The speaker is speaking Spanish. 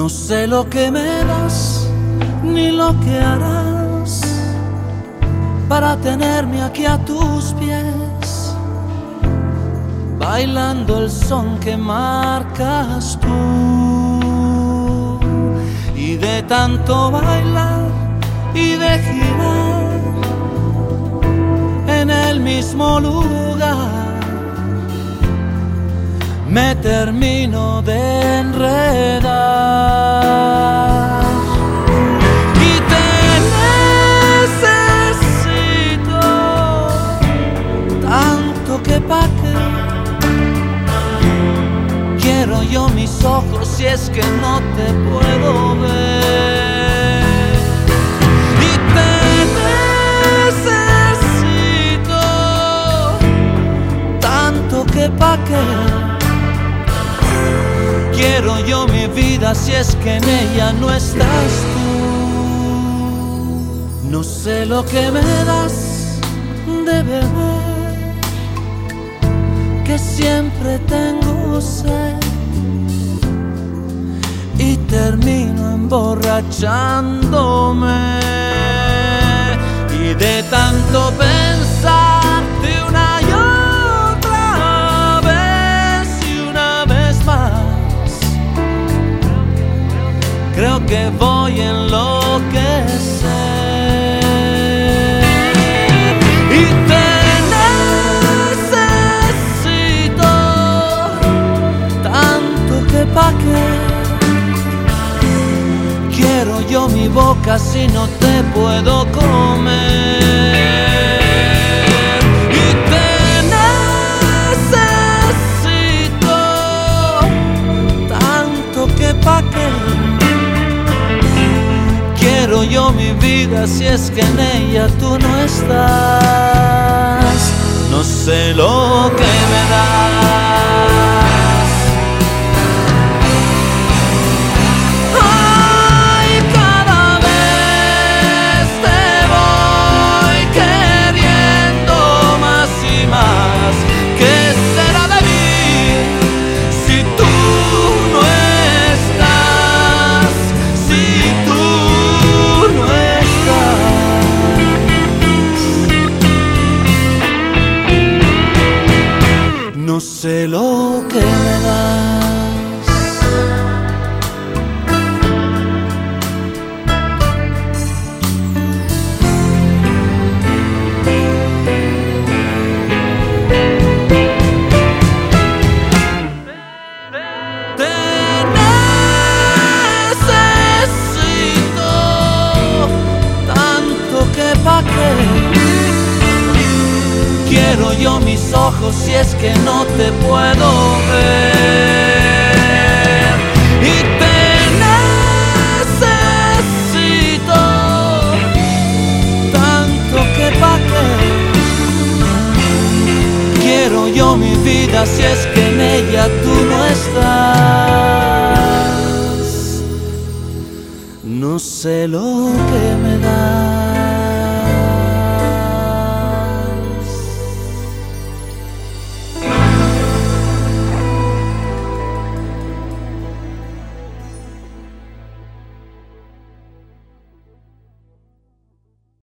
No sé lo que me das ni lo que harás para tenerme aquí a tus pies, bailando el son que marcas tú. Y de tanto bailar y de girar en el mismo lugar, me termino de enredar. Y te necesito tanto que pa' qué quiero yo mis ojos si es que no te puedo ver. Y te necesito tanto que pa' qué quiero yo mi vida si es que en ella no estás tú. No sé lo que me das de beber, que siempre tengo sed y termino emborrachándome. Y de tanto pensarte una y otra vez y una vez más, creo que voy a enloquecer. Y te necesito tanto que pa' qué quiero yo mi boca si no te puedo comer. Y te necesito tanto que pa' qué quiero yo mi vida si es que en ella tú no estás. No sé lo que me das. Ay, cada vez te voy queriendo más y más. ¿Qué será de mí si tú no estás? Si tú no estás. No sé lo que me das. Te necesito tanto que pa' qué quiero yo mis ojos si es que no te puedo ver. Y te necesito tanto que pa' qué quiero yo mi vida si es que en ella tú no estás. No sé lo que me das.